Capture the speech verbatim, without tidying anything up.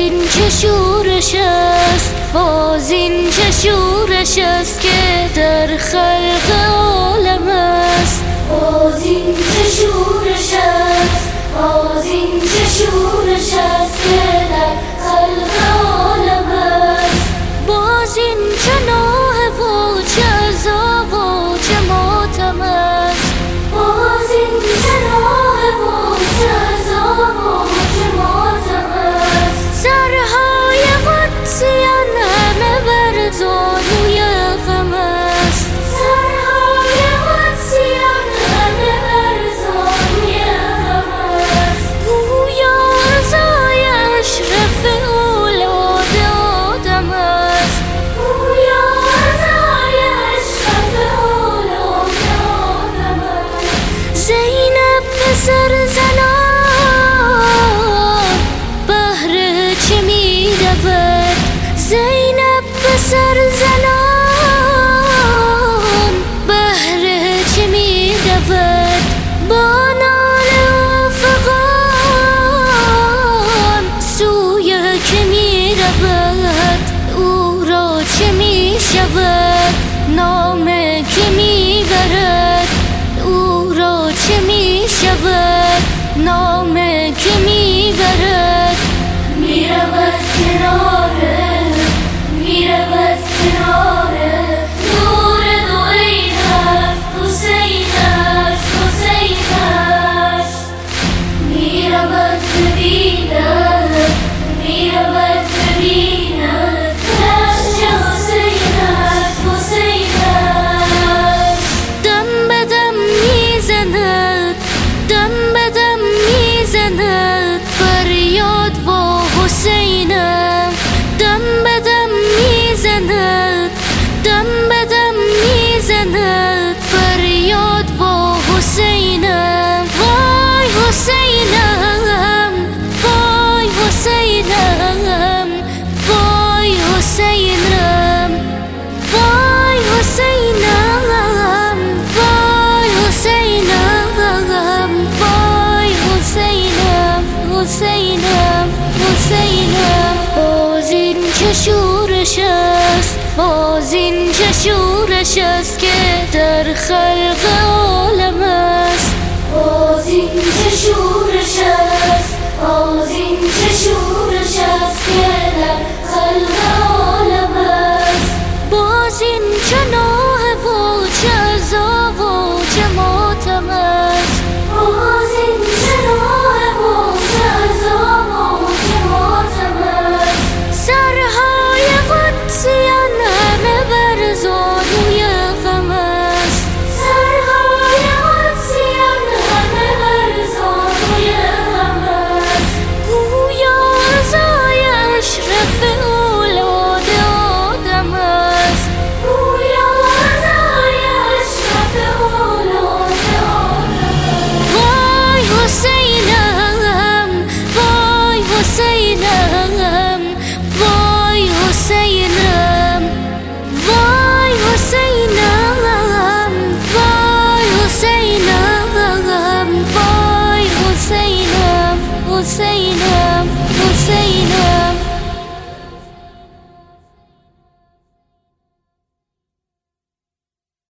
این چه شورش است، باز این چه شورش است که در خلق عالم است. باز این چه شورش است، باز این چه شورش است که در خلق عالم است. باز این چه نوحه و چه عذاب و چه ماتم است. باز این چه نوحه و چه عذاب و چه ماتم است. سرهای قدسیان همه بر زانوی غم است. سرهای قدسیان همه بر زانوی غم است. گویا عزای اشرف اولاد آدم است. گویا عزای اشرف اولاد آدم است. زینب پسر زنان بهر چه می رود؟ زینب پسر زنان بهر چه می رود؟ با ناله و فغان سوی که می رود؟ او را چه می شود؟ نامه که می برد او را چه می شود؟ نامه که می برد. می رود کناره، می رود کناره نور دو عینش حسینش حسینش. می رود ببیند، می رود ببیند نقش حسینش حسینش. دم به دم می زند، دم به دم می زند فریاد و حسینم. دم به دم می زند، دم به دم می زند فریاد و حسینم. وای حسینم، وای حسینم، وای حسینم، وای حسینم، وای حسینم، وای حسینم، حسینم، حسینم. باز این چه شورش است، باز این چه شورش است که در خلق